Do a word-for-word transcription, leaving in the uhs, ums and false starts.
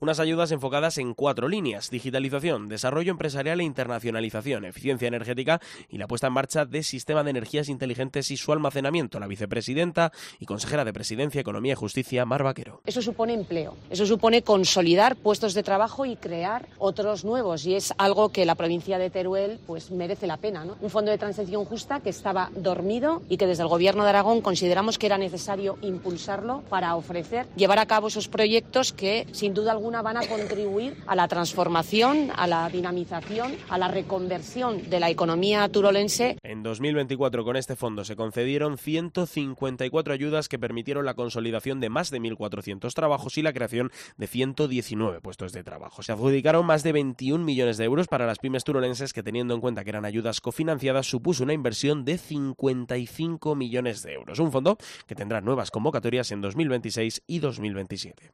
Unas ayudas enfocadas en cuatro líneas: digitalización, desarrollo empresarial e internacionalización, eficiencia energética y la puesta en marcha de sistema de energías inteligentes y su almacenamiento. La vicepresidenta y consejera de Presidencia, Economía y Justicia, Mar Vaquero. Eso supone empleo, eso supone consolidar puestos de trabajo y crear otros nuevos, y es algo que la provincia de Teruel pues merece la pena, ¿no? Un fondo de transición justa que estaba dormido y que desde el Gobierno de Aragón consideramos que era necesario impulsarlo para ofrecer, llevar a cabo esos proyectos que sin duda alguna van a contribuir a la transformación, a la dinamización, a la reconversión de la economía turolense. En dos mil veinticuatro, con este fondo, se concedieron ciento cincuenta y cuatro ayudas que permitieron la consolidación de más de mil cuatrocientos trabajos y la creación de ciento diecinueve puestos de trabajo. Se adjudicaron más de veintiún millones de euros para las pymes turolenses, que, teniendo en cuenta que eran ayudas cofinanciadas, supuso una inversión de cincuenta y cinco millones de euros. Un fondo que tendrá nuevas convocatorias en dos mil veintiséis y dos mil veintisiete.